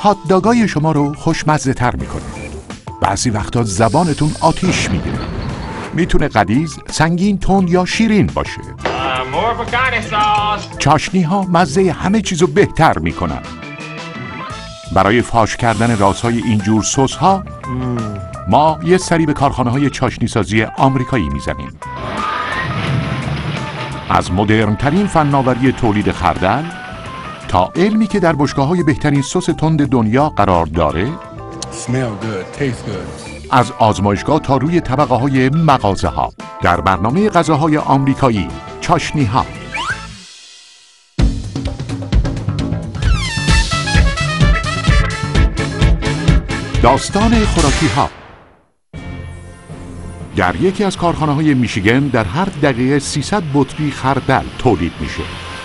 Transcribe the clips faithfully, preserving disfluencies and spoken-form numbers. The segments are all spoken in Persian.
هات داگای شما رو خوشمزه تر میکنه. بعضی وقتا زبانتون آتیش میگیره. میتونه غلیظ، سنگین، تند یا شیرین باشه. چاشنی ها مزه همه چیزو بهتر میکنن. برای فاش کردن رازهای اینجور سس ها ما یه سری به کارخانه های چاشنی سازی آمریکایی میزنیم. از مدرن ترین فناوری تولید خردل تا علمی که در بشکه‌های بهترین سس تند دنیا قرار داره، Smell good, taste good. از آزمایشگاه تا روی طبقه های مغازه ها، در برنامه غذاهای آمریکایی چاشنی ها. داستان خوراکی ها. در یکی از کارخانه های میشیگن در هر دقیقه سیصد بطری خردل تولید میشه.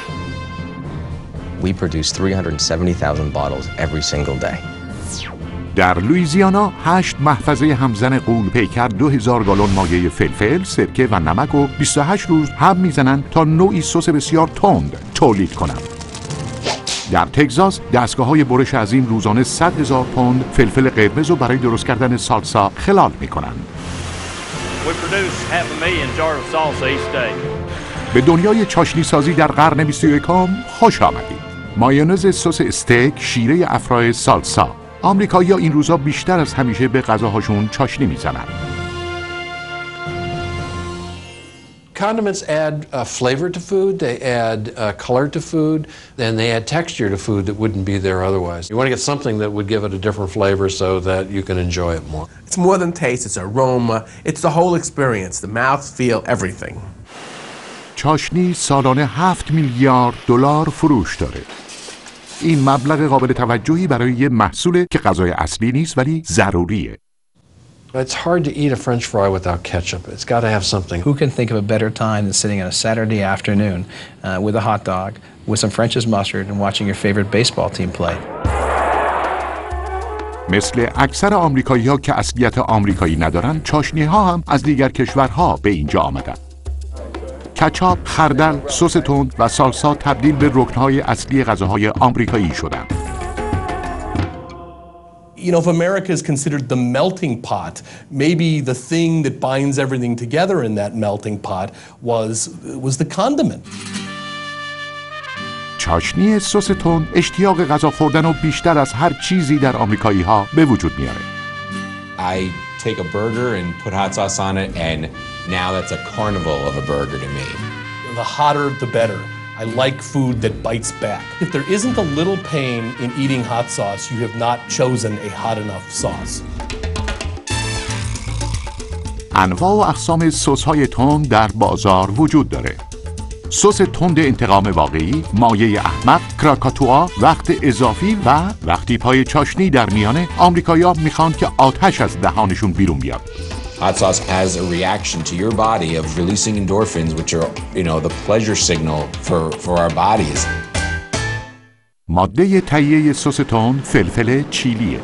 We produce three hundred seventy thousand bottles every single day. در لوئیزیانا هشت محفظه همزن غول پیکر دو هزار گالن مایع فلفل، سرکه و نمک و بیست و هشت روز هم میزنن تا نوعی سس بسیار تند تولید کنند. در تگزاس دستگاه‌های برش عظیم روزانه صد هزار پوند فلفل قرمز رو برای درست کردن سالسا خلال میکنند. به دنیای چاشنی سازی در قرن بیست و یکم خوش آمدید. مایونز سس استیک، شیره افرای سالسا. آمریکایی‌ها این روزا بیشتر از همیشه به غذاهاشون چاشنی میزنن. Condiments add uh, flavor to food, they add uh, color to food, and they add texture to food that wouldn't be there otherwise. You want to get something that would give it a different flavor so that you can enjoy it more. It's more than taste, it's aroma, it's the whole experience, the mouth feel, everything. چاشنی سالانه هفت میلیارد دلار فروش داره. این مبلغ قابل توجهی برای یه محصوله که غذای اصلی نیست ولی ضروریه. It's hard to eat a French fry without ketchup. It's got to have something. Who can think of a better time than sitting on a Saturday afternoon uh, with a hot dog, with some French's mustard, and watching your favorite baseball team play? مثل اکثر آمریکایی‌ها که اصلیت آمریکایی ندارن، چاشنی‌ها هم از دیگر کشورها به اینجا آمدن. کچاپ، خردل، سس تند و سالسا تبدیل به رکن‌های اصلی غذاهای آمریکایی شدند. You know, if America is considered the melting pot, maybe the thing that binds everything together in that melting pot was was the condiment. چاشنی سس تند اشتیاق غذا خوردن و بیشتر از هر چیزی در آمریکایی‌ها به وجود میاره. I take a burger and put hot sauce on it and now that's a carnival of a burger to me. The hotter the better. I like food that bites back. If there isn't a little pain in eating hot sauce, you have not chosen a hot enough sauce. انواع و اقسام سس‌های تند در بازار وجود داره. سس تند انتقام واقعی، مایه احمق، کراکاتوا، وقت اضافی و وقتی پای چاشنی در میانه، آمریکایی‌ها میخوان که آتش از دهانشون بیرون بیاد. Hot sauce has a reaction to your body of releasing endorphins, which are, you know, the pleasure signal for, for our bodies. ماده تهیه سس تند فلفل چیلیه.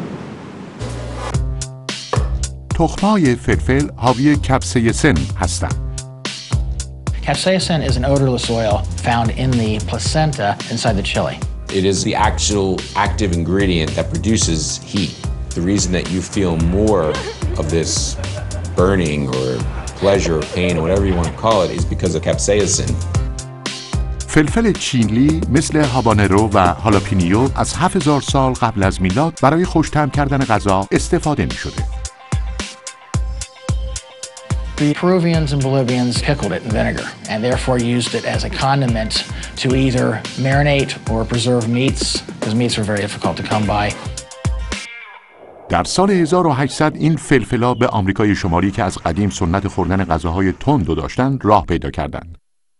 تخم‌های فلفل حاوی کپسیسین هستند. Capsaicin is an odorless oil found in the placenta inside the chili. It is the actual active ingredient that produces heat. The reason that you feel more of this burning or pleasure or pain or whatever you want to call it is because of capsaicin. فلفل چیلی مثل هابانرو و هالاپینیو از هفت هزار سال قبل از میلاد برای خوش‌طعم کردن غذا استفاده می‌شده. The Peruvians and Bolivians pickled it in vinegar and therefore used it as a condiment to either marinate or preserve meats, because meats are very difficult to come by. در سال هزار و هشتصد این فلفلا به آمریکای شمالی که از قدیم سنت خوردن غذاهای تند رو داشتن راه پیدا کردند.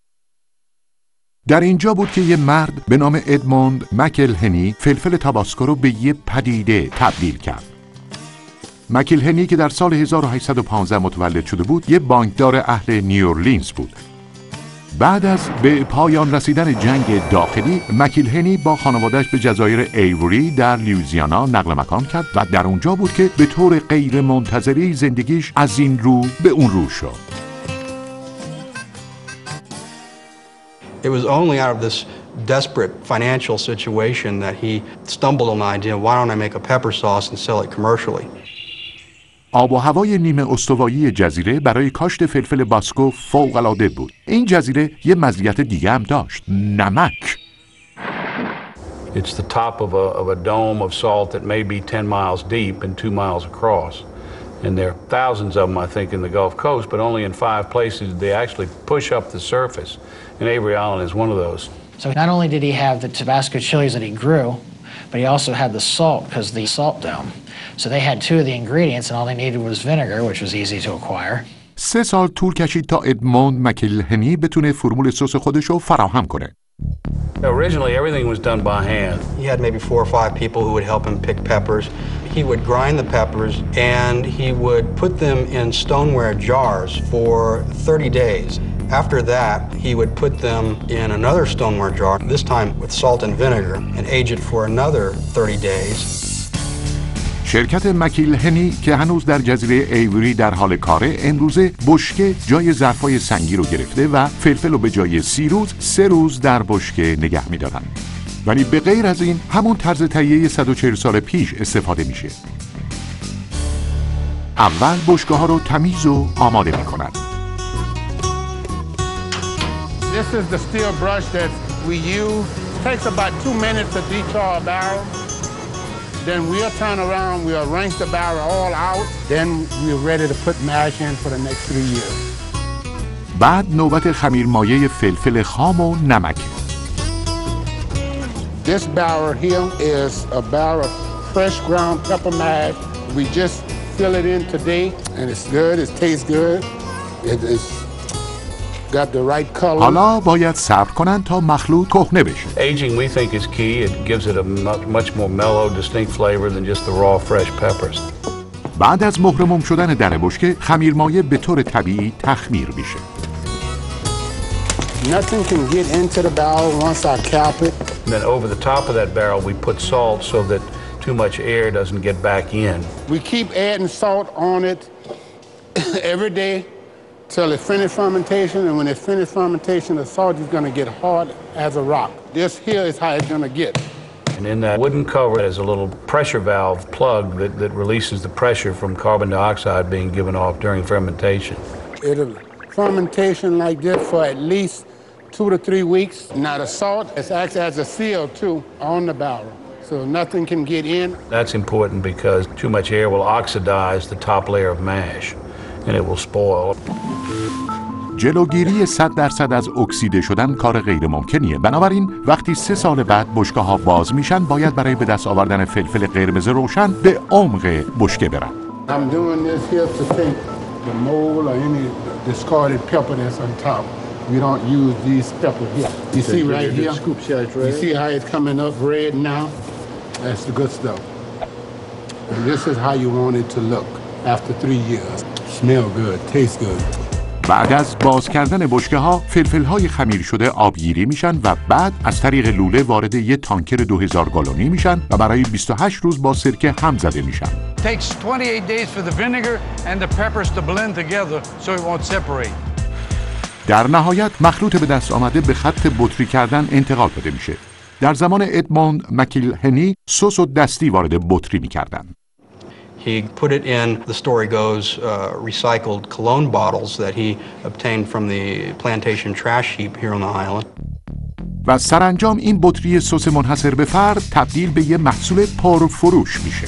در اینجا بود که یه مرد به نام ادموند مکلهنی فلفل تاباسکو رو به یه پدیده تبدیل کرد. مکلهنی که در سال هزار و هشتصد و پانزده متولد شده بود، یه بانکدار اهل نیورلینز بود. بعد از به پایان رسیدن جنگ داخلی، مکلهنی با خانواده‌اش به جزایر ایوری در لوئیزیانا نقل مکان کرد و در اونجا بود که به طور غیر منتظره زندگیش از این رو به اون رو شد. It was only out of this desperate financial situation that he stumbled on the idea, why don't I make a pepper sauce and sell it commercially? آب و هوای نیمه استوایی جزیره برای کاشت فلفل باسکو فوق‌العاده بود. این جزیره یه مزیت دیگه هم داشت: نمک. It's the top of a, of a dome of salt that may be ten miles deep and two miles across. And there are thousands of them, I think, in the Gulf Coast, but only in five places did they actually push up the surface. And Avery Island is one of those. So not only did he have the Tabasco chilies that he grew, but he also had the salt because the salt dome. So they had two of the ingredients and all they needed was vinegar, which was easy to acquire. سه سال طول کشید تا ادموند مکیلهنی بتونه فرمول سس خودش رو فراهم کنه. Originally, everything was done by hand. He had maybe four or five people who would help him pick peppers. He would grind the peppers and he would put them in stoneware jars for thirty days. After that, he would put them in another stoneware jar, this time with salt and vinegar, and age it for another thirty days. شرکت مکیلهنی که هنوز در جزیره ایوری در حال کاره، امروزه بشکه جای ظرفای سنگی رو گرفته و فلفل رو به جای سی روز سه روز در بشکه نگه می‌دارن. ولی به غیر از این همون طرز تهیه صد و چهل سال پیش استفاده میشه. اول بشکه ها رو تمیز و آماده میکنن. This is the steel brush that we use. It takes about two minutes to dechar a barrel. Then we'll turn around, we'll rinse the barrel all out. Then we're ready to put mash in for the next three years. بعد نوبت خمیرمایه فلفل خام و نمک. This barrel here is a barrel of fresh ground pepper mash. We just fill it in today, and it's good. It tastes good. It is got the right color. حالا باید صبر کنن تا مخلوط کهنه بشه. Aging, we think, is key. It gives it a much more mellow, distinct flavor than just the raw, fresh peppers. بعد از مهرموم شدن در بشکه، خمیرمایه به طور طبیعی تخمیر میشه. Nothing can get into the barrel once I cap it. And then over the top of that barrel, we put salt so that too much air doesn't get back in. We keep adding salt on it every day till it finishes fermentation, and when it finishes fermentation, the salt is going to get hard as a rock. This here is how it's going to get. And in that wooden cover is a little pressure valve plug that, that releases the pressure from carbon dioxide being given off during fermentation. It'll fermentation like this for at least two to three weeks. Now the salt acts as a seal too on the barrel, so nothing can get in. That's important because too much air will oxidize the top layer of mash, and it will spoil. جلوگیری صد درصد از اکسیده شدن کار غیر ممکنیه. بنابراین وقتی سه سال بعد بشکه ها باز میشن، باید برای به دست آوردن فلفل قرمز روشن به عمق بشکه برن. I'm doing this here to take the mold or any discarded pepper that's on top. We don't use these peppers here. You see right here? You see how it's coming up red now? That's the good stuff. And this is how you want it to look after three years. Smell good, taste good. بعد از باز کردن بشکه ها، فلفل های خمیر شده آبگیری میشن و بعد از طریق لوله وارد یه تانکر دو هزار گالونی میشن و برای بیست و هشت روز با سرکه هم زده میشن. Takes twenty-eight days for the vinegar and the peppers to blend together so it won't separate. در نهایت مخلوط به دست آمده به خط بطری کردن انتقال داده میشه. در زمان ادموند مکیلهنی سس و دستی وارد بطری میکردن. He put it in, the story goes, uh, recycled cologne bottles that he obtained from the plantation trash heap here on the island. و سرانجام این بطری سس منحصر به فرد تبدیل به یه محصول پرفروش میشه.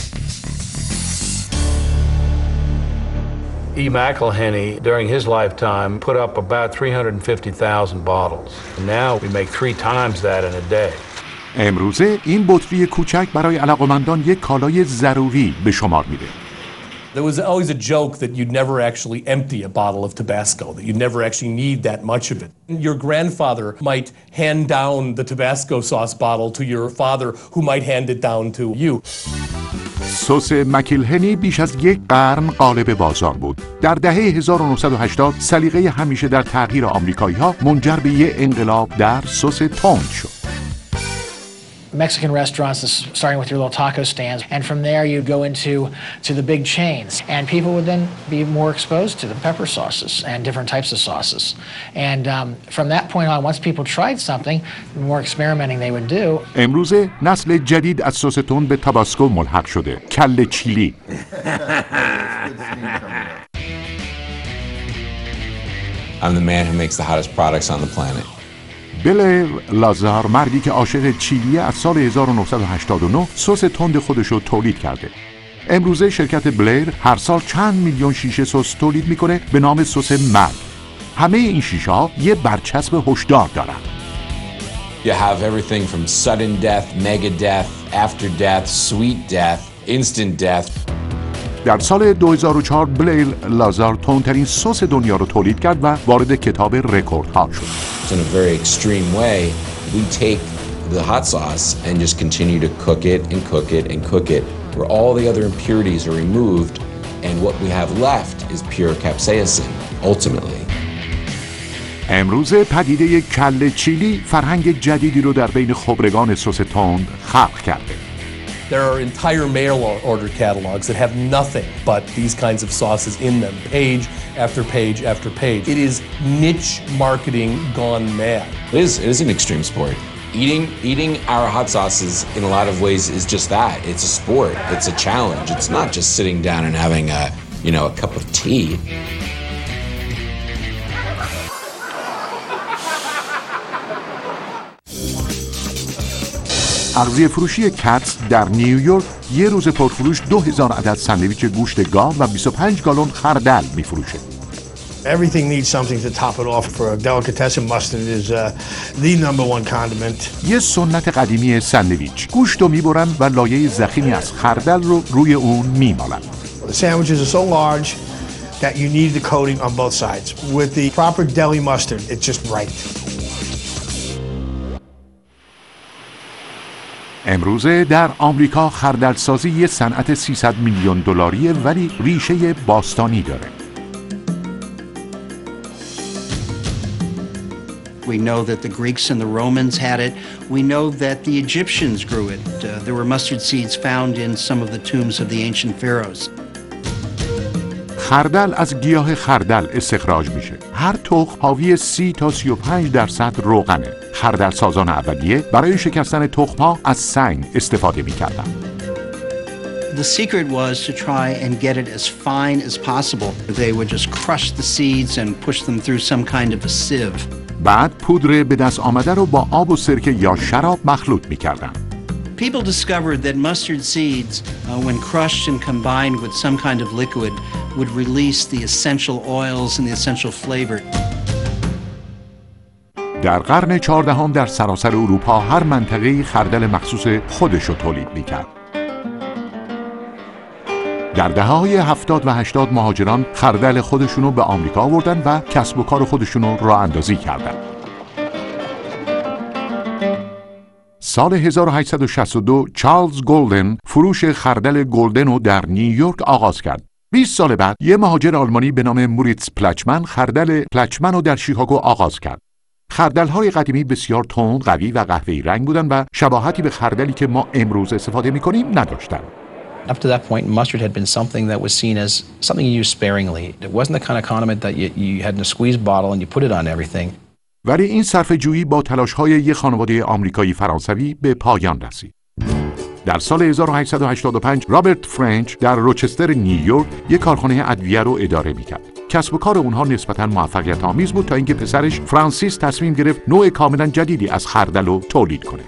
E. McIlhenny, during his lifetime, put up about three hundred fifty thousand bottles. And now we make three times that in a day. امروزه این بطری کوچک برای علاقمندان یک کالای ضروری به شمار میره. There was always a joke that you'd never actually empty a bottle of Tabasco, that you'd never actually need that much of it. Your grandfather might hand down the Tabasco sauce bottle to your father, who might hand it down to you. سس مکیلهنی بیش از یک قرن غالب بازار بود. در دهه هزار و نهصد و هشتاد سلیقه همیشه در تغییر آمریکایی‌ها منجر به یک انقلاب در سس تند شد. Mexican restaurants, starting with your little taco stands, and from there you'd go into to the big chains, and people would then be more exposed to the pepper sauces and different types of sauces. And um, from that point on, once people tried something, the more experimenting they would do. امروزه نسل جدید از سس تند به تاباسکو ملحق شده. کله چیلی. I'm the man who makes the hottest products on the planet. بلر لازار، مردی که عاشق چیلیه، از سال هزار و نهصد و هشتاد و نه سس تند خودش رو تولید کرده. امروزه شرکت بلر هر سال چند میلیون شیشه سس تولید میکنه به نام سس مرگ. همه این شیشه ها یه برچسب هشدار دارن. You have everything from sudden death, mega death, after death, sweet death, instant death. در سال دو هزار و چهار بلر لازار تندترین سس دنیا رو تولید کرد و وارد کتاب رکوردها شد. In a very extreme way, we take the hot sauce and just continue to cook it and cook it and cook it, where all the other impurities are removed, and what we have left is pure capsaicin, ultimately. امروزه پدیده کله چیلی فرهنگ جدیدی رو در بین خبرگان سس تند خلق کرده. There are entire mail order catalogs that have nothing but these kinds of sauces in them, page after page after page. It is niche marketing gone mad. It is, it is an extreme sport. Eating, eating our hot sauces in a lot of ways is just that. It's a sport. It's a challenge. It's not just sitting down and having a, you know, a cup of tea. اغذیه فروشی کتس در نیویورک یه روز پرفروش دو هزار عدد ساندویچ گوشت گاو و بیست و پنج گالن خردل میفروشه. Everything needs something to top it off. For a delicatessen, mustard is uh, the number one condiment. یه سنت قدیمی ساندویچ. گوشت رو میبرن و لایه ضخیمی از خردل رو روی اون میمالن. The sandwiches are so large that you need the coating on both sides. With the proper deli mustard, it's just right. امروزه در آمریکا خردلسازی یه صنعت سیصد میلیون دلاریه ولی ریشه باستانی داره. We know that the Greeks and the Romans had it. We know that the Egyptians grew it. Uh, there were mustard seeds found in some of the tombs of the ancient pharaohs. خردل از گیاه خردل استخراج میشه. هر تخم حاوی سی تا سی و پنج درصد روغنه. خردل سازان اولیه برای شکستن تخم‌ها از سنگ استفاده می‌کردن. The secret was to try and get it as fine as possible. They would just crush the seeds and push them through some kind of a sieve. بعد پودر به دست آمده رو با آب و سرکه یا شراب مخلوط می‌کردن. People discovered that mustard seeds, uh, when crushed and combined with some kind of liquid, would release the essential oils and the essential flavor. در قرن چهاردهم در سراسر اروپا هر منطقه‌ای خردل مخصوص خودش رو تولید می‌کرد. در دهه‌های هفتاد و هشتاد مهاجران خردل خودشونو به آمریکا آوردن و کسب و کار خودشونو راه اندازی کردن. سال هزار و هشتصد و شصت و دو چارلز گلدن فروش خردل گلدن رو در نیویورک آغاز کرد. بیست سال بعد یه مهاجر آلمانی به نام موریتس پلچمن خردل پلچمن رو در شیکاگو آغاز کرد. خردل‌های قدیمی بسیار تند، قوی و قهوه‌ای رنگ بودند و شباهتی به خردلی که ما امروز استفاده می‌کنیم نداشتند. Up to that point, mustard had been something that was seen as something you used sparingly. It wasn't the kind of condiment that you, you had in a squeeze bottle and you put it on everything. ولی این صرفه‌جویی با تلاش‌های یک خانواده آمریکایی فرانسوی به پایان رسید. در سال هزار و هشتصد و هشتاد و پنج رابرت فرنچ در روچستر نیویورک یک کارخانه ادویه رو اداره می‌کرد. کسب و کار اونها نسبتاً موفقیت آمیز بود تا اینکه پسرش فرانسیس تصمیم گرفت نوع کاملاً جدیدی از خردل رو تولید کنه.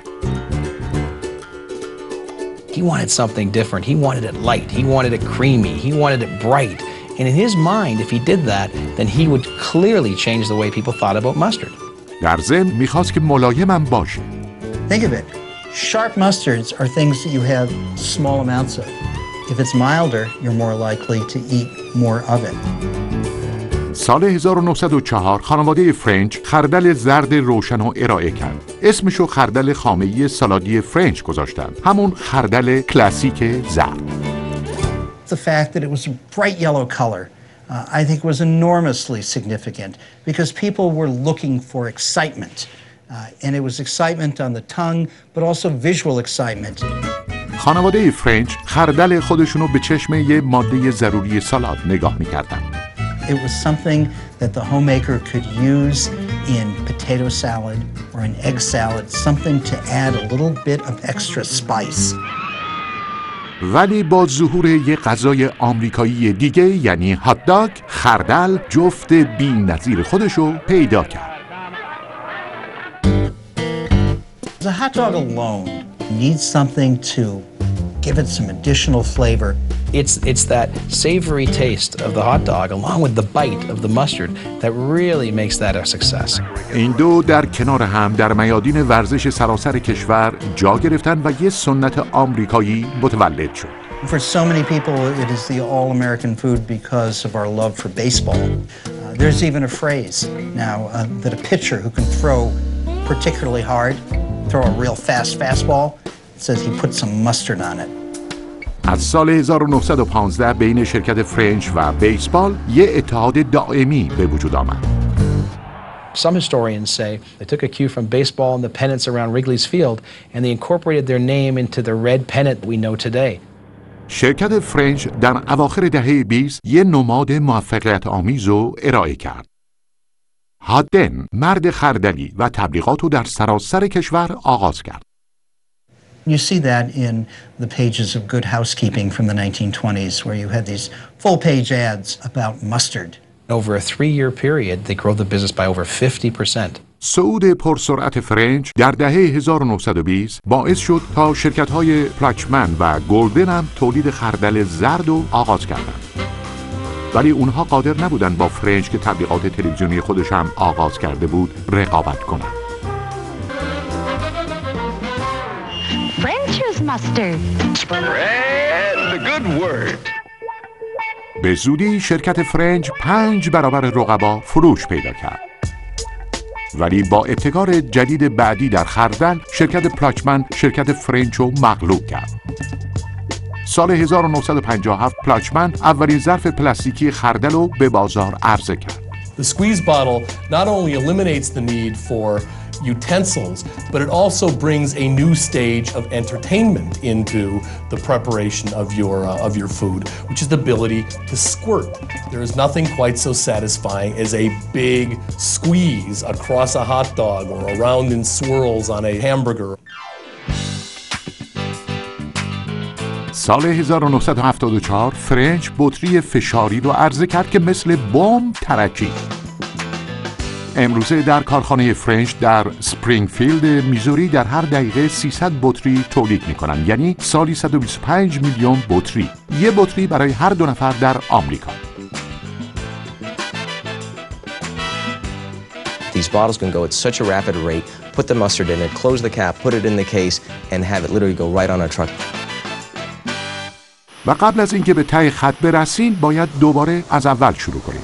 He wanted something different. He wanted it light. He wanted it creamy. He wanted it bright. And in his mind, if he did that, then he would clearly change the way people thought about mustard. در ضمن می‌خواست که ملایمم باشه. Think of it. Sharp mustards are things that you have small amounts of. If it's milder, you're more likely to eat more of it. سال هزار و نهصد و چهار خانواده فرنچ خردل زرد روشن رو ارائه کرد. اسمشو خردل خامه‌ای سالادی فرنچ گذاشتن. همون خردل کلاسیک زرد. The fact that it was a bright yellow color, uh, I think was enormously significant because people were looking for excitement. Uh, and it was excitement on the tongue, but also visual excitement. خانواده فرنچ خردل خودشونو به چشم یه ماده ضروری سالاد نگاه می‌کردن. It was something that the homemaker could use in potato salad or an egg salad, something to add a little bit of extra spice. ولی با ظهور یک غذای آمریکایی دیگه یعنی هات داگ، خردل جفت بی‌نظیر خودشو پیدا کرد. The hot dog alone needs something to give it some additional flavor. It's, it's that savory taste of the hot dog along with the bite of the mustard that really makes that a success. این دو در کنار هم در میادین ورزش سراسر کشور جا گرفتن و یه سنت آمریکایی متولد شد. For so many people, it is the all-American food because of our love for baseball. Uh, there's even a phrase now uh, that a pitcher who can throw particularly hard, throw a real fast fastball, it says he put some mustard on it. از سال هزار و نهصد و پانزده بین شرکت فرنچ و بیسبال یه اتحاد دائمی به وجود آمد. Some historians say they took a cue from baseball and the pennants around Wrigley's Field and they incorporated their name into the red pennant we know today. شرکت فرنچ در اواخر دهه بیست یه نماد موفقیت آمیز رو ارائه کرد. هادن مرد خردلی و تبلیغات رو در سراسر کشور آغاز کرد. You see that in the pages of Good Housekeeping from the nineteen twenties, where you had these full-page ads about mustard. Over a three-year period, they grew the business by over fifty percent. صعود پرسرعت فرنچ در دهه هزار و نهصد و بیست باعث شد تا شرکت‌های پلاچمن و گلدن هم تولید خردل زرد رو آغاز کردند. ولی اونها قادر نبودن با فرنچ که تبلیغات تلویزیونی خودش هم آغاز کرده بود رقابت کنند. French's mustard. Spread the good word. به زودی شرکت فرنچ پنج برابر رقبا فروش پیدا کرد. ولی با ابتکار جدید بعدی در خردل شرکت پلاچمن شرکت فرنچ رو مغلوب کرد. سال هزار و نهصد و پنجاه و هفت پلاچمن اولین ظرف پلاستیکی خردل رو به بازار عرضه کرد. The squeeze bottle not only eliminates the need for utensils, but it also brings a new stage of entertainment into the preparation of your uh, of your food, which is the ability to squirt. There is nothing quite so satisfying as a big squeeze across a hot dog or around in swirls on a hamburger. سال هزار و نهصد و هفتاد و چهار فرنچ بطری فشاری رو عرضه کرد که مثل بمب ترکید. امروزه در کارخانه فرنچ در سپرینگفیلد میزوری در هر دقیقه سیصد بطری تولید میکنن، یعنی سالی صد و بیست و پنج میلیون بطری. یه بطری برای هر دو نفر در آمریکا. These bottles can go at such a rapid rate, put the mustard in it, close the cap, put it in the case, and have it literally go right on our truck. و قبل از اینکه به ته خط برسین باید دوباره از اول شروع کنیم.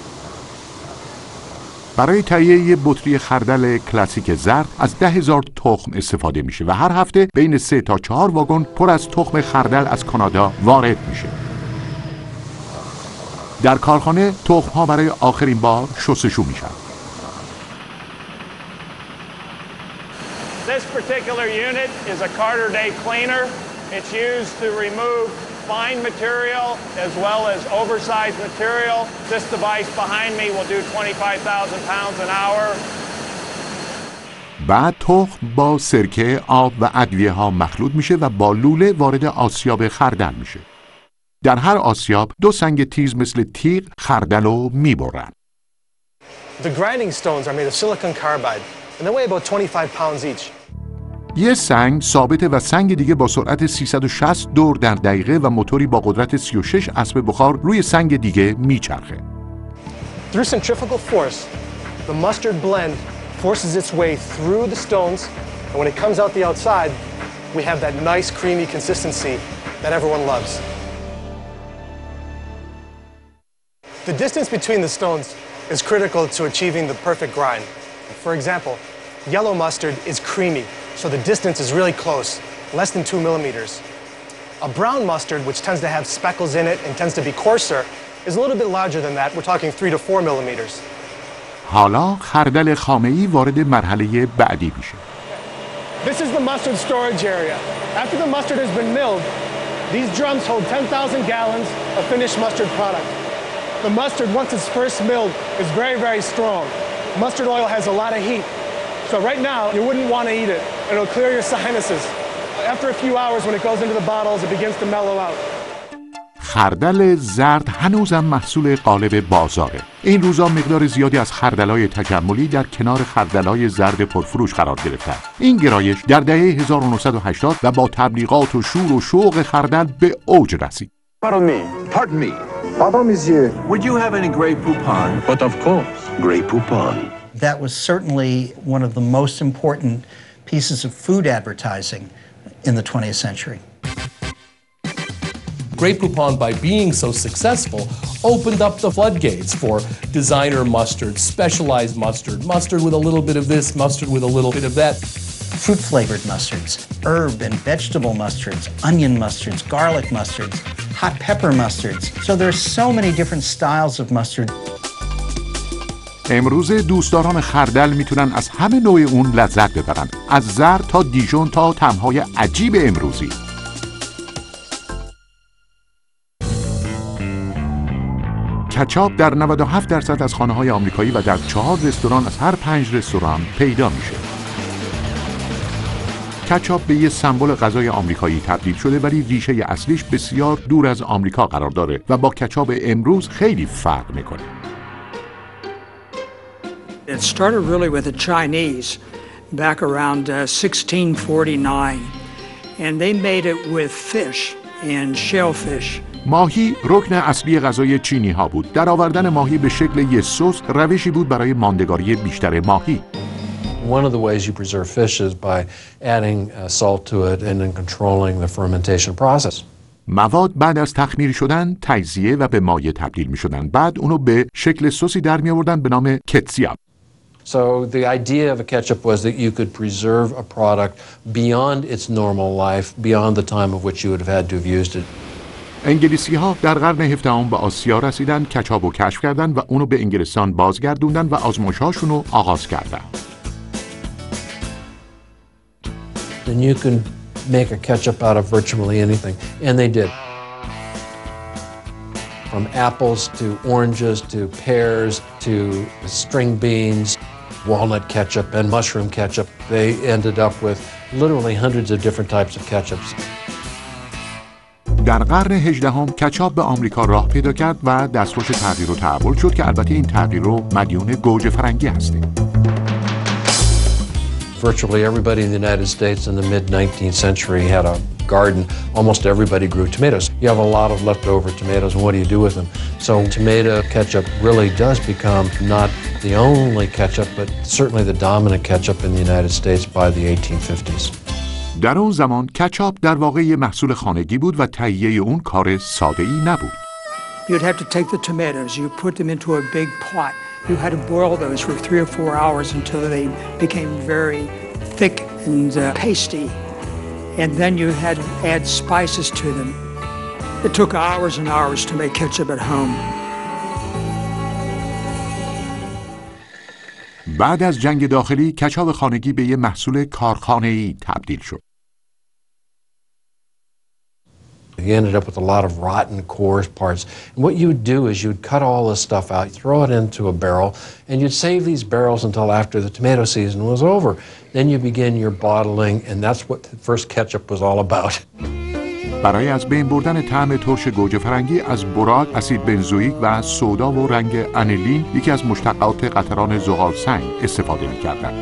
برای تهیه یه بطری خردل کلاسیک زرد از ده هزار تخم استفاده میشه و هر هفته بین سه تا چهار واگن پر از تخم خردل از کانادا وارد میشه. در کارخانه تخم ها برای آخرین بار شستشو میشن. This particular unit is a Carter Day cleaner. It's used to remove fine material as well as oversized material. This device behind me will do twenty-five thousand pounds an hour. بعد تخم با سرکه، آب و ادویه ها مخلوط میشه و با لوله وارد آسیاب خردل میشه. در هر آسیاب دو سنگ تیز مثل تیغ خردل رو میبرن. The grinding stones are made of silicon carbide and they weigh about twenty-five pounds each. یه سنگ ثابته و سنگ دیگه با سرعت سیصد و شصت دور در دقیقه و موتوری با قدرت سی و شش اسب بخار روی سنگ دیگه میچرخه. Through centrifugal force, the mustard blend forces its way through the stones, and when it comes out the outside, we have that nice creamy consistency that everyone loves. The distance between the stones is critical to achieving the perfect grind. For example, yellow mustard is creamy, so the distance is really close, less than two millimeters. A brown mustard, which tends to have speckles in it and tends to be coarser, is a little bit larger than that. We're talking three to four millimeters. حالا خردل خامه‌ای وارد مرحله بعدی میشه. This is the mustard storage area. After the mustard has been milled, these drums hold ten thousand gallons of finished mustard product. The mustard, once it's first milled, is very, very strong. Mustard oil has a lot of heat. So right now, you wouldn't want to eat it. It'll clear your sinuses. After a few hours, when it goes into the bottles, it begins to mellow out. خردل زرد هنوزم محصول غالب بازاره. این روزا مقدار زیادی از خردل‌های تجملی در کنار خردل‌های زرد پرفروش قرار گرفتند. این گرایش در دهه هزار و نهصد و هشتاد و با تبلیغات و شور و شوق خردل به اوج رسید. Pardon me. Pardon me. Pardon, monsieur. Would you have any Grey Poupon? But of course, Grey Poupon. That was certainly one of the most important pieces of food advertising in the twentieth century. Grey Poupon, by being so successful, opened up the floodgates for designer mustard, specialized mustard, mustard with a little bit of this, mustard with a little bit of that. Fruit-flavored mustards, herb and vegetable mustards, onion mustards, garlic mustards, hot pepper mustards. So there are so many different styles of mustard. امروز دوستداران خردل میتونن از همه نوع اون لذت ببرن. از زرد تا دیژون تا طعم‌های عجیب امروزی. کچاپ در نود و هفت درصد از خانه‌های آمریکایی و در چهار رستوران از هر پنج رستوران پیدا میشه. کچاپ به یه سمبل غذای آمریکایی تبدیل شده ولی ریشه اصلیش بسیار دور از آمریکا قرار داره و با کچاپ امروز خیلی فرق میکنه. It started really with the Chinese back around uh, sixteen forty-nine and they made it with fish and shellfish. ماهی رکن اصلی غذای چینی ها بود. در آوردن ماهی به شکل یه سس روشی بود برای ماندگاری بیشتر ماهی. One of the ways you preserve fish is by adding uh, salt to it and then controlling the fermentation process. مواد بعد از تخمیر شدن تجزیه و به مایع تبدیل می شدن. بعد اونو به شکل سسی در می آوردن به نام کتسیاپ. So the idea of a ketchup was that you could preserve a product beyond its normal life, beyond the time of which you would have had to have used it. انگلیسی ها در قرن هفدهم به آسیا رسیدن، کچاپ رو کشف کردن و اونو به انگلستان بازگردوندن و آزمایش‌هاشون رو آغاز کردن. And you can make a ketchup out of virtually anything, and they did. From apples to oranges to pears to string beans, walnut ketchup and mushroom ketchup. They ended up with literally hundreds of different types of ketchups. در قرن هجدهم کچاپ به آمریکا راه پیدا کرد و دستخوش تغییر و تحول شد که البته این تغییر رو مدیون گوجه فرنگی هستیم. Virtually everybody in the United States in the mid nineteenth century had a garden. Almost everybody grew tomatoes. You have a lot of leftover tomatoes, and what do you do with them? So tomato ketchup really does become not the only ketchup, but certainly the dominant ketchup in the United States by the eighteen fifties. در اون زمان کچاپ در واقع یه محصول خانگی بود و تهیه اون کار ساده‌ای نبود. You'd have to take the tomatoes, you put them into a big pot. You had to boil those for three or four hours until they became very thick and uh, pasty. And then you had to add spices to them. It took hours and hours to make ketchup at home. بعد از جنگ داخلی کچاپ خانگی به یه محصول کارخانه‌ای تبدیل شد. You ended up with a lot of rotten coarse parts. And what you would do is you'd cut all this stuff out, throw it into a barrel, and you'd save these barrels until after the tomato season was over. Then you begin your bottling, and that's what the first ketchup was all about. برای از بین بردن طعم ترش گوجه فرنگی از براک، اسید بنزوئیک و سودا و رنگ انیلین، یکی از مشتقات قطران زغال سنگ، استفاده می‌کردند.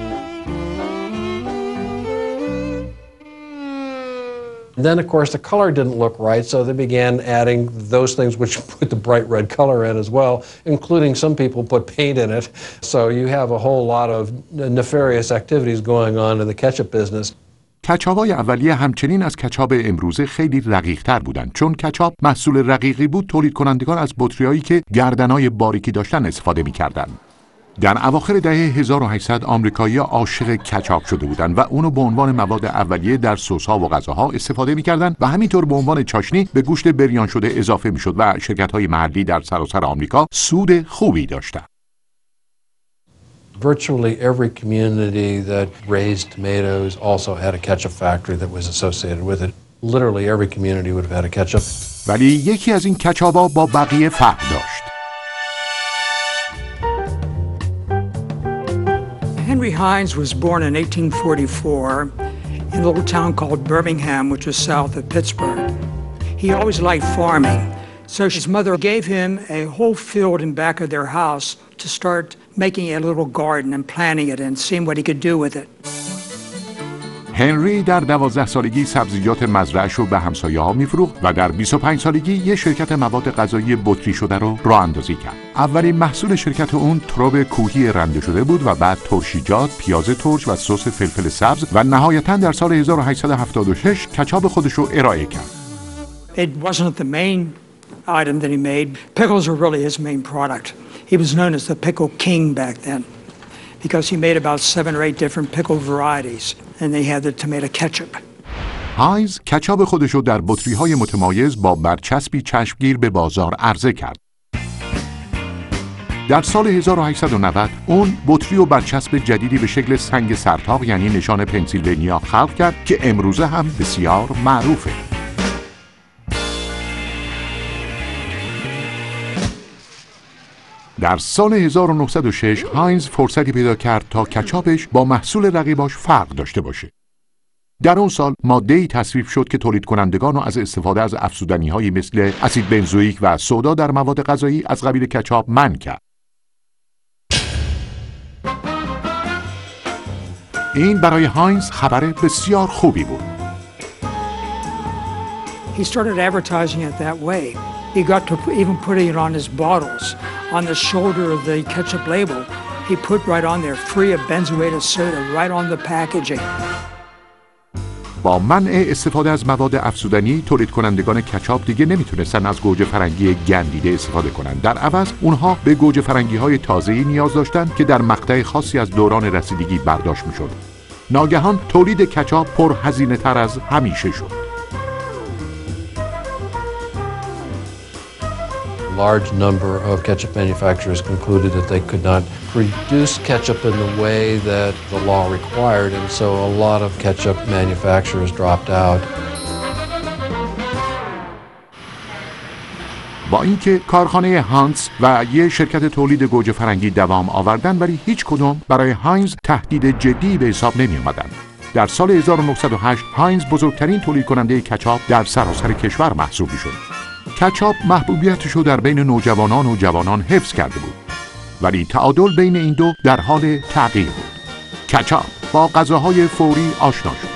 Then, of course, the color didn't look right, so they began adding those things which put the bright red color in as well, including some people put paint in it. So you have a whole lot of nefarious activities going on in the ketchup business. کچاپ‌های اولیه همچنین از کچاپ امروزه خیلی رقیق‌تر بودند. چون کچاپ محصول رقیقی بود، تولید کنندگان از بطری‌هایی که گردن‌های باریکی داشتن استفاده می‌کردند. در اواخر دهه هزار و هشتصد آمریکایی‌ها عاشق کچاپ شده بودند و اونو به عنوان مواد اولیه در سس‌ها و غذاها استفاده می‌کردند و همینطور به عنوان چاشنی به گوشت بریان شده اضافه می‌شد و شرکت‌های محلی در سراسر آمریکا سود خوبی داشتند. Virtually every community that raised tomatoes also had a ketchup factory that was associated with it. Literally every community would have had a ketchup. ولی یکی از این کچاب‌ها با بقیه فرق داشت. Henry Heinz was born in eighteen forty-four in a little town called Birmingham, which was south of Pittsburgh. He always liked farming, so his mother gave him a whole field in back of their house to start making a little garden and planting it and seeing what he could do with it. هنری در دوازده سالگی سبزیجات مزرعه‌اش رو به همسایه‌ها می‌فروخت و در بیست و پنج سالگی یه شرکت مواد غذایی بطری شده رو راه اندازی کرد. اولین محصول شرکت اون تراب کوهی رنده شده بود و بعد ترشیجات، پیاز ترش و سس فلفل سبز و نهایتاً در سال هزار و هشتصد و هفتاد و شش کچاپ خودش رو ارائه کرد. It wasn't the main item that he made. Pickles were really his main product. He was known as the pickle king back then because he made about seven or eight different pickle varieties. And they had the tomato ketchup. هاینز کچاپ خودش رو در بطری‌های متمایز با برچسبی چشمگیر به بازار عرضه کرد. در سال هزار و هشتصد و نود اون بطری و برچسب جدیدی به شکل سنگ سرطاق یعنی نشان پنسیلوانیا خلق کرد که امروزه هم بسیار معروفه. در سال هزار و نهصد و شش هاینز فرصتی پیدا کرد تا کچاپش با محصول رقیباش فرق داشته باشه. در اون سال ماده‌ای تصویب شد که تولید کنندگان رو از استفاده از افزودنی‌هایی مثل اسید بنزوئیک و سودا در مواد غذایی از قبیل کچاپ منع کرد. این برای هاینز خبر بسیار خوبی بود. He started advertising it that way. He got to even putting it on his bottles. On the shoulder of the ketchup label, he put right on there, free of benzoated soda, right on the packaging. با منع استفاده از مواد افزودنی، تولید کنندگان کچاپ دیگه نمیتونستن از گوجه فرنگی گندیده استفاده کنند. در عوض اونها به گوجه فرنگی های تازه‌ای نیاز داشتند که در مقطع خاصی از دوران رسیدگی برداشت میشد. ناگهان تولید کچاپ پرهزینه تر از همیشه شد. A large number of ketchup manufacturers concluded that they could not produce ketchup in the way that the law required, and so a lot of ketchup manufacturers dropped out. با اینکه کارخانه هانس و یک شرکت تولید گوجه فرنگی دوام آوردن، ولی هیچ کدوم برای هاینز تهدید جدی به حساب نمی آمدن. در سال هزار و نهصد و هشت هاینز بزرگترین تولید کننده کچاپ در سراسر کشور محسوب می‌شد. کچاپ محبوبیتش رو در بین نوجوانان و جوانان حفظ کرده بود، ولی تعادل بین این دو در حال تغییر بود. کچاپ با غذاهای فوری آشنا شد.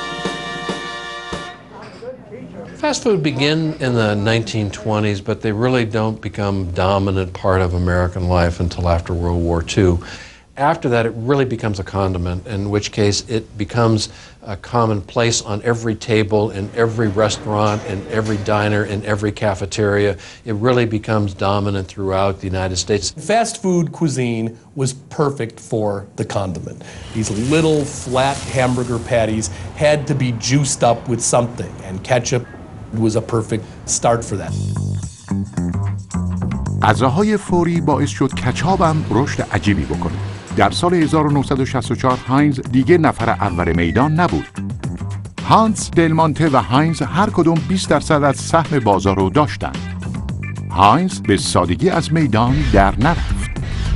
Fast food began in the nineteen twenties, but they really don't become dominant part of American life until after World War Two. After that, it really becomes a condiment, in which case it becomes a commonplace on every table, in every restaurant, in every diner, in every cafeteria. It really becomes dominant throughout the United States. Fast food cuisine was perfect for the condiment. These little flat hamburger patties had to be juiced up with something, and ketchup was a perfect start for that. غذاهای فوری باعث شد کچاپ هم رشد عجیبی بکنه. در سال هزار و نهصد و شصت و چهار هاینز دیگه نفر اول میدان نبود. هانس، دلمانته و هاینز هر کدوم بیست درصد از سهم بازار رو داشتند. هاینز به سادگی از میدان در نرفت.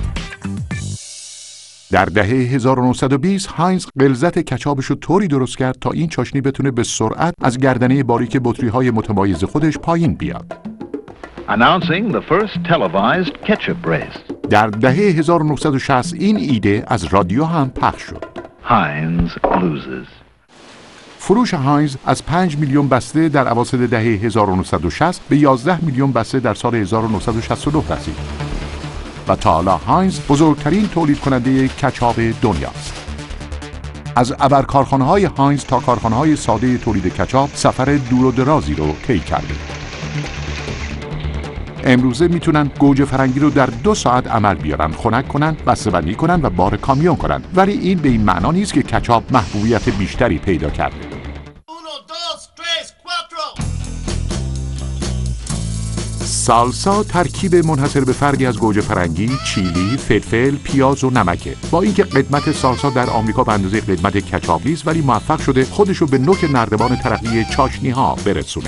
در دهه هزار و نهصد و بیست هاینز غلظت کچاپش رو طوری درست کرد تا این چاشنی بتونه به سرعت از گردنه باریک بطری‌های متمایز خودش پایین بیاد. Announcing the first televised ketchup race. در دهه هزار و نهصد و شصت این ایده از رادیو هم پخش شد. Heinz loses. فروش هاینز از پنج میلیون بسته در اواسط دهه هزار و نهصد و شصت به یازده میلیون بسته در سال هزار و نهصد و شصت و نه رسید. و تا حالا هاینز بزرگترین تولید کننده کچاپ دنیاست. از ابرکارخانه‌های هاینز تا کارخانه‌های ساده تولید کچاپ سفر دور و درازی رو طی کرده. امروزه میتونن گوجه فرنگی رو در دو ساعت عمل بیارن، خنک کنن، بسته‌بندی کنن و بار کامیون کنن. ولی این به این معنا نیست که کچاپ محبوبیت بیشتری پیدا کرده. سالسا ترکیب منحصر به فردی از گوجه فرنگی، چیلی، فلفل، پیاز و نمکه. با اینکه قدمت سالسا در آمریکا به اندازه قدمت کچاپ نیست، ولی موفق شده خودشو به نوک نردبان ترقی چاشنی‌ها برسونه.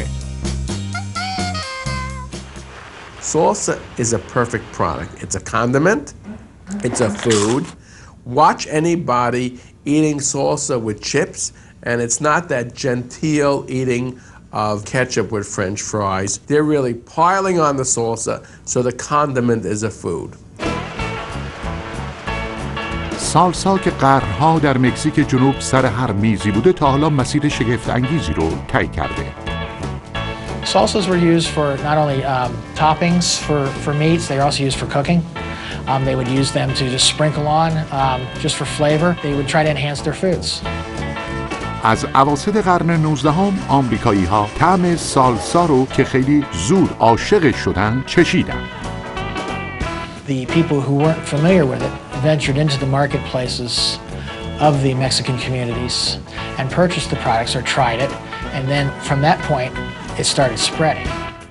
Salsa is a perfect product. It's a condiment. It's a food. Watch anybody eating salsa with chips, and it's not that genteel eating of ketchup with French fries. They're really piling on the salsa, so the condiment is a food. سالسا که قرنها در مکزیک جنوب سر هر میزی بوده، تا حالا مسیر شگفت انگیزی رو طی کرده. Salsas were used for not only um, toppings for, for meats, they were also used for cooking. Um, they would use them to just sprinkle on, um, just for flavor. They would try to enhance their foods. از اواسط قرن نوزدهم آمریکایی ها طعم سالسا رو که خیلی زود عاشقش شدن چشیدن. The people who weren't familiar with it ventured into the marketplaces of the Mexican communities and purchased the products or tried it, and then from that point it started spreading.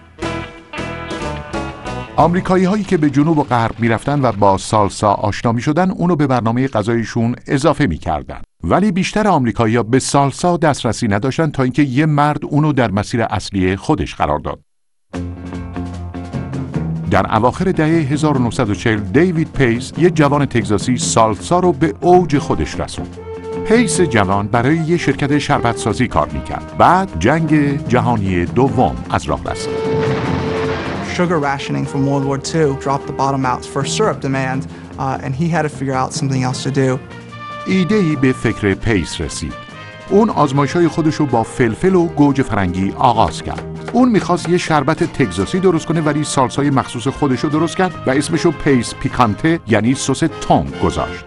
آمریکایی هایی که به جنوب و غرب می رفتن و با سالسا آشنا می شدن اونو به برنامه غذایشون اضافه می کردن. ولی بیشتر آمریکایی ها به سالسا دسترسی نداشتن تا اینکه یه مرد اونو در مسیر اصلی خودش قرار داد. در اواخر دهه هزار و نهصد و چهل دیوید پیس، یه جوان تگزاسی، سالسا رو به اوج خودش رسوند. پیس جوان برای یه شرکت شربت سازی کار میکرد. بعد جنگ جهانی دوم از راه رسید. Sugar rationing from World War Two dropped the bottom out for syrup demand, uh, and he had to figure out something else to do. ایده‌ای به فکر پیس رسید. اون آزمایش‌های خودش رو با فلفل و گوجه فرنگی آغاز کرد. اون می‌خواست یه شربت تگزاسی درست کنه، ولی سالسای مخصوص خودش رو درست کرد و اسمش رو پیس پیکانته یعنی سس تند گذاشت.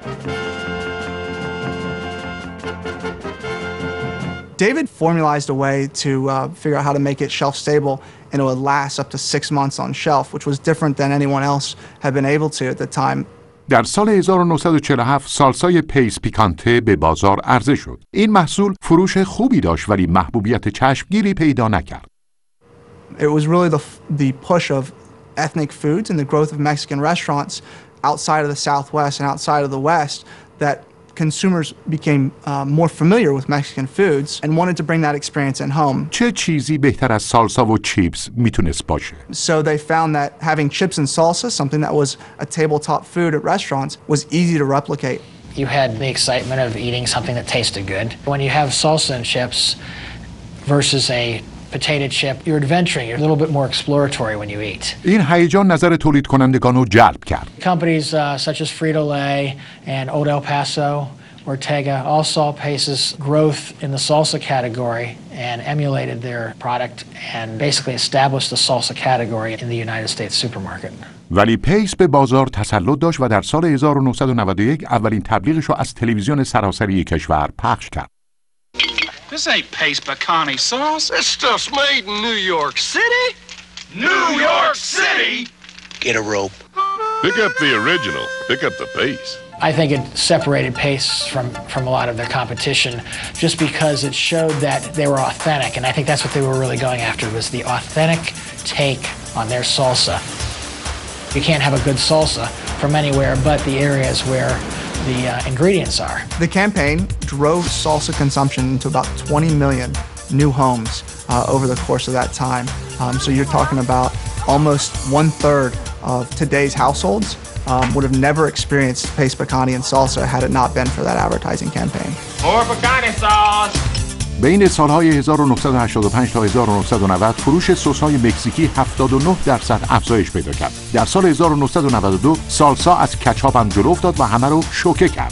David formalized a way to uh, figure out how to make it shelf stable, and it would last up to six months on shelf, which was different than anyone else had been able to at the time. در سال هزار و نهصد و چهل و هفت سالسای پیس پیکانته به بازار عرضه شد. این محصول فروش خوبی داشت ولی محبوبیت چشمگیری پیدا نکرد. It was really the the push of ethnic foods and the growth of Mexican restaurants outside of the Southwest and outside of the West that consumers became uh, more familiar with Mexican foods and wanted to bring that experience in home. چه چیزی بهتر از سالسا و چیپس میتونست باشه؟ So they found that having chips and salsa, something that was a tabletop food at restaurants, was easy to replicate. You had the excitement of eating something that tasted good. When you have salsa and chips versus a potato chip, you're adventuring, you're a little bit more exploratory when you eat. این هیجان نظر تولید کنندگان رو جلب کرد. Companies uh, such as Frito-Lay and Old El Paso, Ortega all saw Pace's growth in the salsa category and emulated their product and basically established the salsa category in the United States supermarket. ولی پیس به بازار تسلط داشت و در سال هزار و نهصد و نود و یک اولین تبلیغش رو از تلویزیون سراسری کشور پخش کرد. This ain't Pace Bacani sauce. This stuff's made in New York City. New York City? Get a rope. Pick up the original. Pick up the Pace. I think it separated Pace from, from a lot of their competition just because it showed that they were authentic, and I think that's what they were really going after, was the authentic take on their salsa. You can't have a good salsa from anywhere but the areas where the uh, ingredients are. The campaign drove salsa consumption into about twenty million new homes uh, over the course of that time. Um, so you're talking about almost one third of today's households um, would have never experienced Pace Bacani and salsa had it not been for that advertising campaign. More Bacani sauce! بین سالهای هزار و نهصد و هشتاد و پنج تا هزار و نهصد و نود فروش سس‌های مکزیکی هفتاد و نه درصد افزایش پیدا کرد. در سال هزار و نهصد و نود و دو سالسا از کچاپ هم جلو افتاد و همه رو شوکه کرد.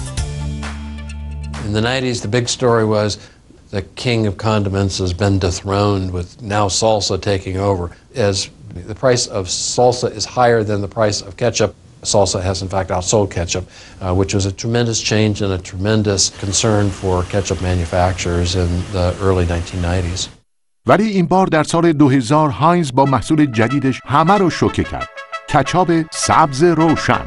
In the nineties, the big story was the king of condiments has been dethroned with now salsa taking over. As the price of salsa is higher than the price of ketchup, salsa has in fact outsold ketchup, uh, which was a tremendous change and a tremendous concern for ketchup manufacturers in the early nineteen nineties. ولی این بار در سال دو هزار هاینز با محصول جدیدش همه رو شوکه کرد. کچاپ سبز روشن.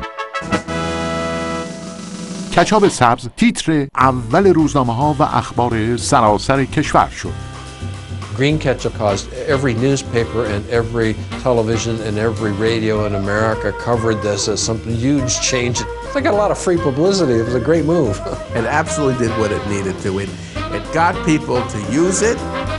کچاپ سبز تیتر اول روزنامه‌ها و اخبار سراسر کشور شد. green ketchup caused every newspaper and every television and every radio in America covered this as some huge change. They got a lot of free publicity. It was a great move. It absolutely did what it needed to. It, it got people to use it.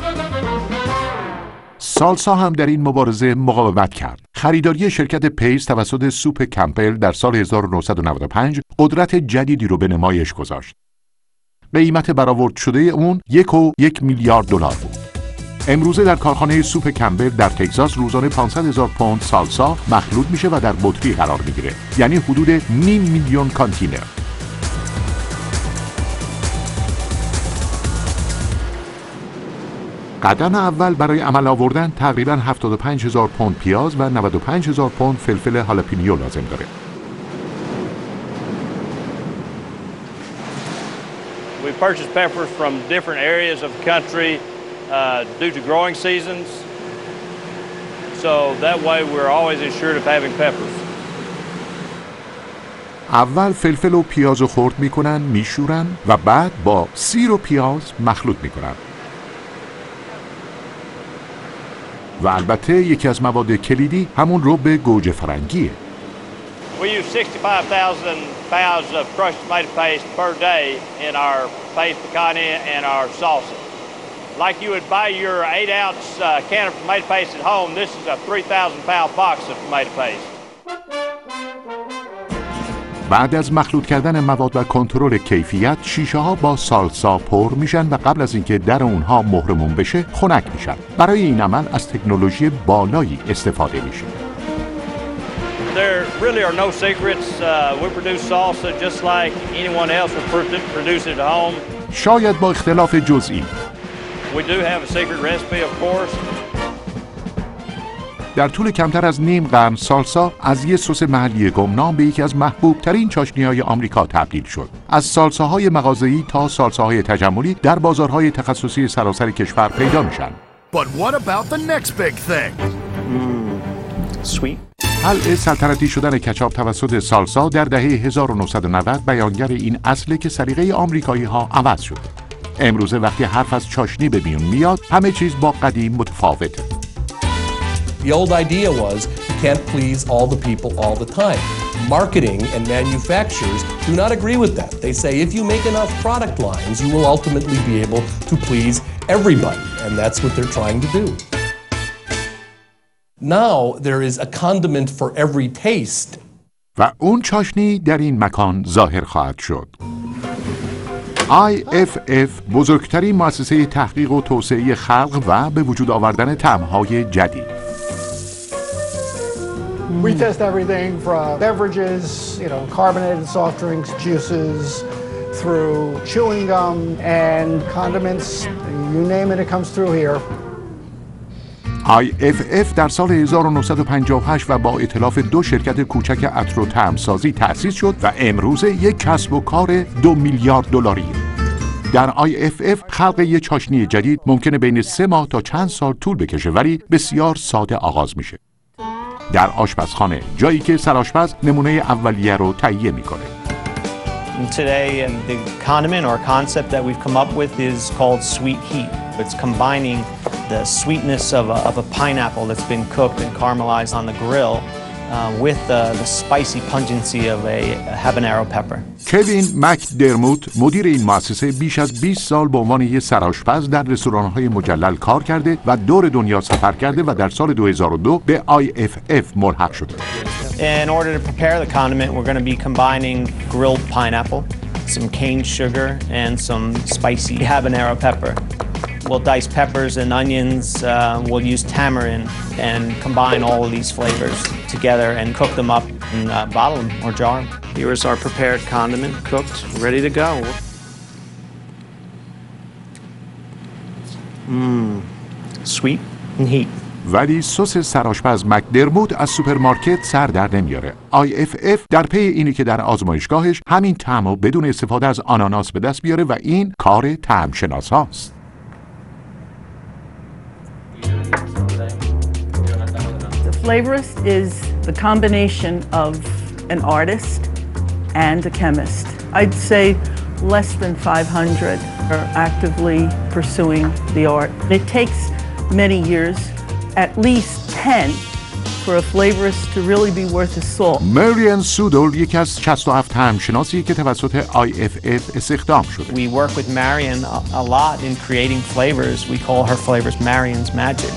سالسا هم در این مبارزه مقاومت کرد. خریداری شرکت پیس توسط سوپ کمپل در سال هزار و نهصد و نود و پنج قدرت جدیدی رو به نمایش گذاشت. قیمت برآورد شده اون یک و یک میلیارد دلار بود. امروزه در کارخانه سوپ کمپل در تگزاس روزانه پانصد هزار پوند سالسا مخلوط میشه و در بطری قرار میگیره. یعنی حدود نیم میلیون کانتینر. قدم اول برای عمل آوردن تقریباً هفتاد و پنج هزار پوند پیاز و نود و پنج هزار پوند فلفل هالاپینیو لازم داره. We purchase peppers from different areas of the country uh, due to growing seasons. So that way we're always assured of having peppers. اول فلفل و پیاز رو خرد میکنن، میشورن و بعد با سیر و پیاز مخلوط میکنن. و البته یکی از مواد کلیدی همون رب گوجه فرنگیه. We use sixty-five thousand pounds of crushed tomato paste per day in our paste picante and our salsa. Like you would buy your eight ounce uh, can of tomato paste at home, this is a three thousand pound box of tomato paste. بعد از مخلوط کردن مواد و کنترل کیفیت، شیشه ها با سالسا پر میشن و قبل از اینکه در اونها مهرمون بشه خنک میشن. برای این عمل از تکنولوژی بالایی استفاده میشه. There really are no secrets. Uh, we produce salsa just like anyone else would produce it at home. شاید با اختلاف جزئی. We do have a secret recipe, of course. در طول کمتر از نیم قرن سالسا از یک سس محلی گمنام به یکی از محبوب ترین چاشنی‌های آمریکا تبدیل شد. از سالساهای مغازه‌ای تا سالساهای تجملی در بازارهای تخصصی سراسر کشور پیدا میشن. But what about the next big thing? Mm, sweet. حل سلطنتی شدن کچاپ توسط سالسا در دهه هزار و نهصد و نود بیانگر این اصله که سلیقه آمریکایی‌ها عوض شد. امروزه وقتی حرف از چاشنی به میون میاد، همه چیز با قدیم متفاوته. The old idea was you can't please all the people all the time. Marketing and manufacturers do not agree with that. They say if you make enough product lines, you will ultimately be able to please everybody, and that's what they're trying to do. Now there is a condiment for every taste. و اون چاشنی در این مکان ظاهر خواهد شد. آی اف اف بزرگترین مؤسسه تحقیق و توسعه خلق و به وجود آوردن طعم‌های جدید. We test everything from beverages, you know, carbonated soft drinks, juices, through chewing gum and condiments. You name it, it comes through here. آی اف اف در سال هزار و نهصد و پنجاه و هشت و با ائتلاف دو شرکت کوچک عطر و طعمسازی تأسیس شد و امروزه یک کسب و کار دو میلیارد دلاری. در آی اف اف خلق یک چاشنی جدید ممکنه بین سه ماه تا چند سال طول بکشه ولی بسیار ساده آغاز میشه. در آشپزخانه، جایی که سرآشپز نمونه اولیه رو تهیه میکنه. Today, the condiment or concept that we've come up with is called sweet heat. It's combining the sweetness of a, of a pineapple that's been cooked and caramelized on the grill uh, with uh, the spicy pungency of a, a habanero pepper. کوین مکدرموت مدیر این مؤسسه بیش از بیست سال به عنوان یک سرآشپز در رستوران‌های مجلل کار کرده و دور دنیا سفر کرده و در سال دو هزار و دو به آی اف اف ملحق شده. In order to prepare the condiment, we're going to be combining grilled pineapple, some cane sugar, and some spicy habanero pepper. We'll dice peppers and onions. Uh, we'll use tamarind and combine all of these flavors together and cook them up and uh, bottle them or jar them. Here is our prepared condiment, cooked, ready to go. Mmm, sweet and heat. ولی سس سرآشپز مکدرموت از سوپرمارکت سر در نمیاره. آی اف اف در پی اینی که در آزمایشگاهش همین طعمو بدون استفاده از آناناس به دست بیاره و این کار طعم شناساست. The flavorist is the combination of an artist and a chemist. I'd say less than five hundred are actively pursuing the art. It takes many years, at least ten, for a flavorist to really be worth the salt. مریان سودول یکی از شصت و هفت همشناسی که توسط آی اف اف استخدام شده. We work with Marion a, a lot in creating flavors. We call her flavors Marion's Magic.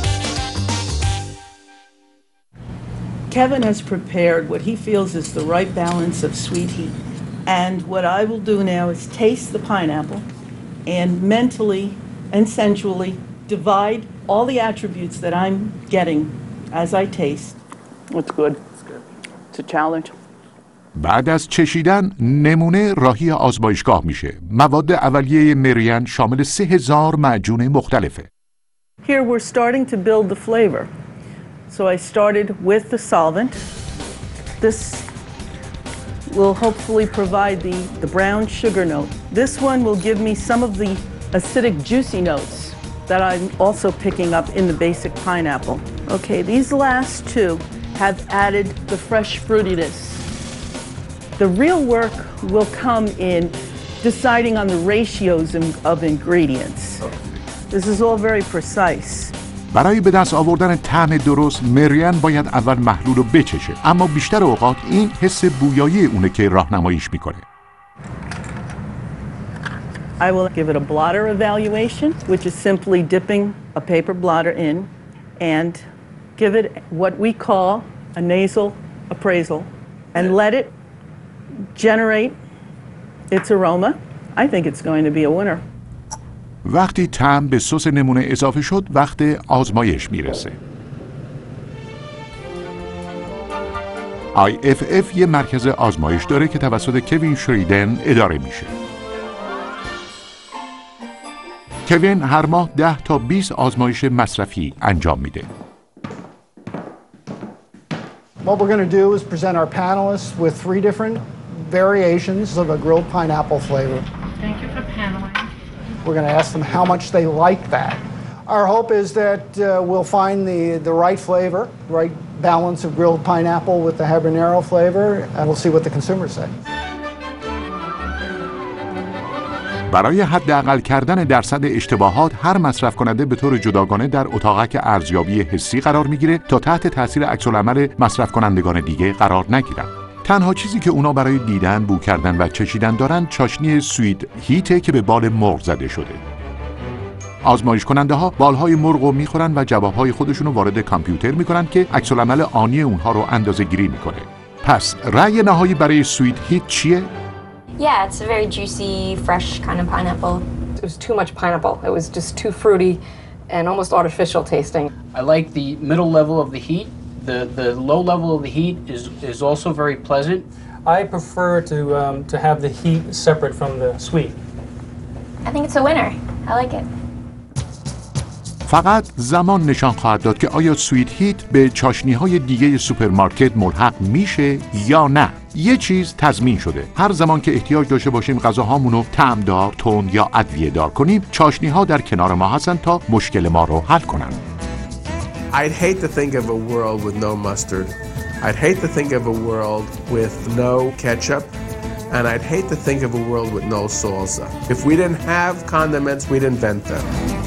Kevin has prepared what he feels is the right balance of sweet heat. And what I will do now is taste the pineapple and mentally and sensually divide all the attributes that I'm getting as I taste. It's good. It's good. It's a challenge. بعد از چشیدن نمونه راهی آزمایشگاه میشه. مواد اولیه مریان شامل سه هزار معجون مختلفه. Here we're starting to build the flavor. So I started with the solvent. This will hopefully provide the, the brown sugar note. This one will give me some of the acidic juicy notes that I'm also picking up in the basic pineapple. Okay, these last two have added the fresh fruitiness. The real work will come in deciding on the ratios of ingredients. This is all very precise. برای به دست آوردن طعم درست مریان باید اول محلول رو بچشه، اما بیشتر اوقات این حس بویایی اونه که راهنماییش میکنه. I will give it a blotter evaluation, which is simply dipping a paper blotter in and give it what we call a nasal appraisal and let it generate its aroma. I think it's going to be a winner. وقتی طعم به سس نمونه اضافه شد، وقت آزمایش میرسه. آی اف اف یه مرکز آزمایش داره که توسط کوین شریدن اداره میشه. کوین هر ماه ده تا بیست آزمایش مصرفی انجام میده. What we're going to do is present our panelists with three different variations of a grilled pineapple flavor. Thank you for paneling. We're going to ask them how much they like that. Our hope is that uh, we'll find the, the right flavor, right balance of grilled pineapple with the habanero flavor, and we'll see what the consumers say. برای حداقل کردن درصد اشتباهات هر مصرف کننده به طور جداگانه در اتاقک ارزیابی حسی قرار میگیره تا تحت تاثیر عکس‌العمل مصرف کنندگان دیگه قرار نگیرن. تنها چیزی که اونا برای دیدن، بو کردن و چشیدن دارن چاشنی سویت هیته که به بال مرغ زده شده. آزمایش کننده ها بالهای مرغ رو میخورن و جوابهای خودشون رو وارد کامپیوتر میکنن که عکس‌العمل آنی اونها رو اندازه گیری میکنه. پس رأی نهایی برای سویت هیت چیه؟ Yeah, it's a very juicy, fresh kind of pineapple. It was too much pineapple. It was just too fruity and almost artificial tasting. I like the middle level of the heat. The, the low level of the heat is, is also very pleasant. I prefer to, um, to have the heat separate from the sweet. I think it's a winner. I like it. فقط زمان نشان خواهد داد که آیا سویت هیت به چاشنی‌های دیگه سوپرمارکت ملحق میشه یا نه. یه چیز تضمین شده، هر زمان که احتیاج داشته باشیم غذاهامون رو طعمدار، تند یا ادویه دار کنیم، چاشنی‌ها در کنار ما هستن تا مشکل ما رو حل کنن. I'd hate to think of a world with no mustard. I'd hate to think of a world with no ketchup. And I'd hate to think of a world with no salsa. If we didn't have condiments, we'd invent them.